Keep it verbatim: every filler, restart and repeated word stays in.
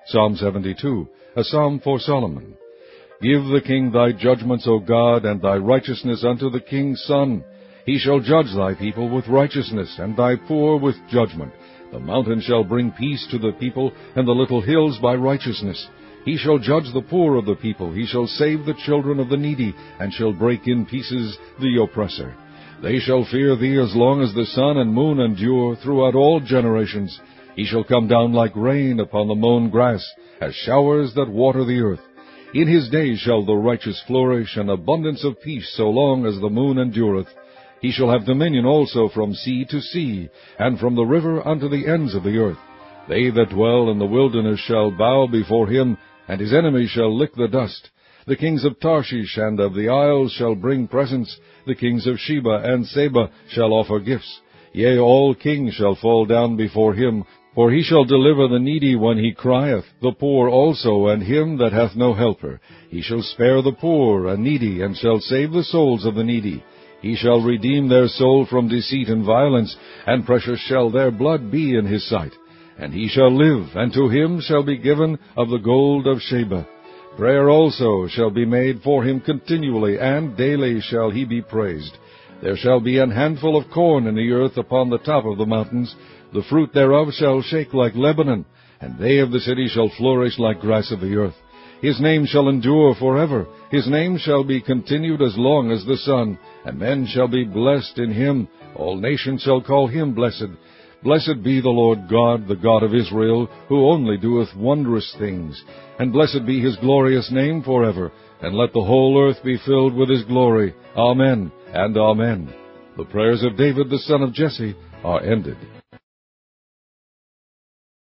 Psalm seventy-two, a psalm for Solomon. Give the king thy judgments, O God, and thy righteousness unto the king's son. He shall judge thy people with righteousness, and thy poor with judgment. The mountain shall bring peace to the people, and the little hills by righteousness. He shall judge the poor of the people. He shall save the children of the needy, and shall break in pieces the oppressor. They shall fear thee as long as the sun and moon endure throughout all generations. He shall come down like rain upon the mown grass, as showers that water the earth. In his days shall the righteous flourish, and abundance of peace so long as the moon endureth. He shall have dominion also from sea to sea, and from the river unto the ends of the earth. They that dwell in the wilderness shall bow before him, and his enemies shall lick the dust. The kings of Tarshish and of the isles shall bring presents. The kings of Sheba and Seba shall offer gifts. Yea, all kings shall fall down before him, for he shall deliver the needy when he crieth, the poor also, and him that hath no helper. He shall spare the poor and needy, and shall save the souls of the needy. He shall redeem their soul from deceit and violence, and precious shall their blood be in his sight. And he shall live, and to him shall be given of the gold of Sheba. Prayer also shall be made for him continually, and daily shall he be praised. There shall be an handful of corn in the earth upon the top of the mountains. The fruit thereof shall shake like Lebanon, and they of the city shall flourish like grass of the earth. His name shall endure forever. His name shall be continued as long as the sun, and men shall be blessed in him. All nations shall call him blessed. Blessed be the Lord God, the God of Israel, who only doeth wondrous things. And blessed be his glorious name forever. And let the whole earth be filled with his glory. Amen and amen. The prayers of David the son of Jesse are ended.